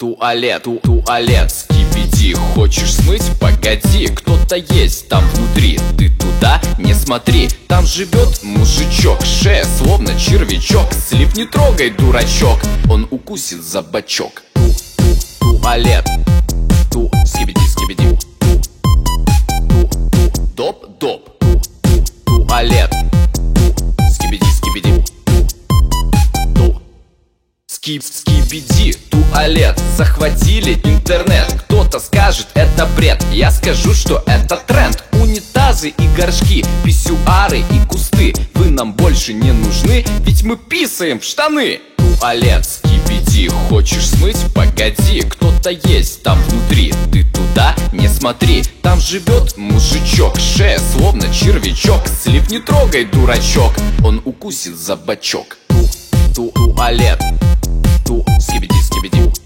туалет, скибиди. Хочешь смыть? Погоди, кто-то есть там внутри. Ты туда не смотри, там живет мужичок. Шея словно червячок. Слив не трогай, дурачок, он укусит за бочок. Туалет, скибиди. Доп, туалет, скибиди. Скибиди, туалет, захватили интернет. Кто-то скажет, это бред, я скажу, что это тренд. Унитазы и горшки, писсуары и кусты, вы нам больше не нужны, ведь мы писаем в штаны. Туалет, скибиди. Хочешь смыть? Погоди, кто-то есть там внутри. Ты туда не смотри, там живет мужичок. Шея словно червячок. Слив не трогай, дурачок, он укусит за бочок. Туалет, скибиди.